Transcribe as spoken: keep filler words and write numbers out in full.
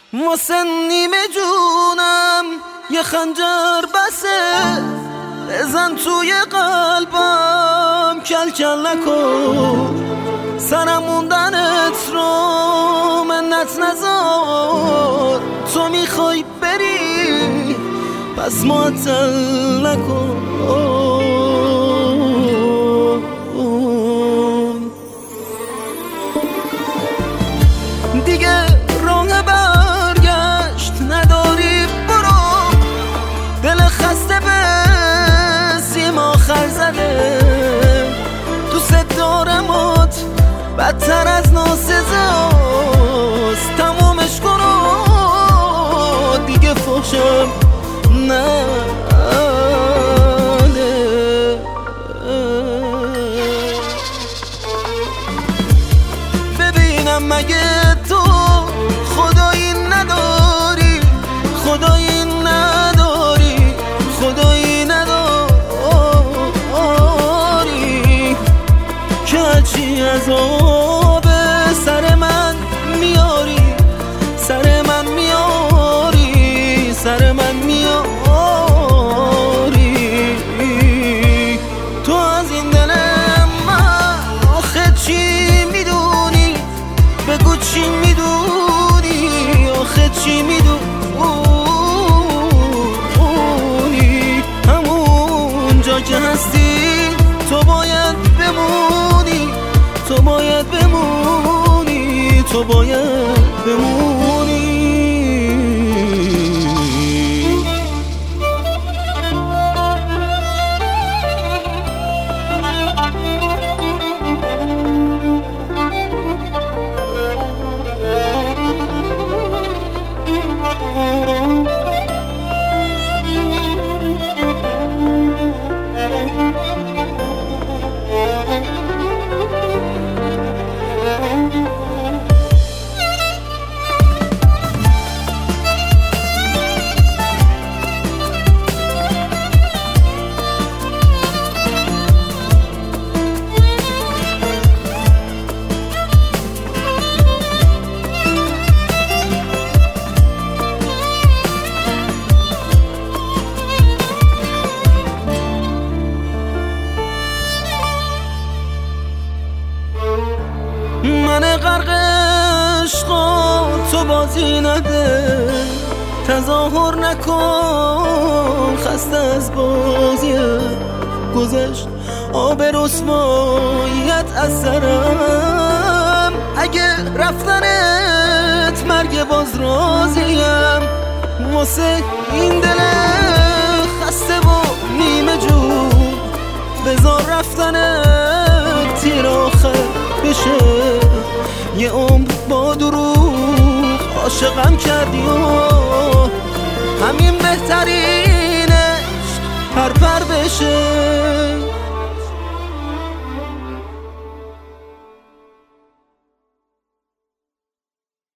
واسه نیمه جونم یه خنجر بسه، بزن توی قلبم کل کل نکن، سرم موندنت رو منت نذار، تو میخوای بری پس معطل نکن. دیگه راه برگشت نداری، برو، دل خسته به سیم آخر زده، دوست دارمت بدتر از ناسزاست، تمومش کن و دیگه فحشم نه. ببینم مگه تو خدایی نداری، خدایی نداری، خدایی نداری که هرچی عذاب سر من میاری، سر من میاری، سر من میاری. تو از این دل من آخه چی میدونی؟ بگو چی میدونی؟ آخه چی میدونی؟ همون جا که هستی تو باید بمونی، تو باید بمونی، تو باید بمونی. من غرق عشقا تو بازی نده، تظاهر نکن خسته از بازی گذشت آب رسواییت از سرم، اگه رفتنت مرگ باز راضیم، واسه این دل خسته و نیمه جون بذار رفتنت تیر آخر بشه، یه عمر با دروغ عاشقم کردی و همین بهترینش پر پر بشه.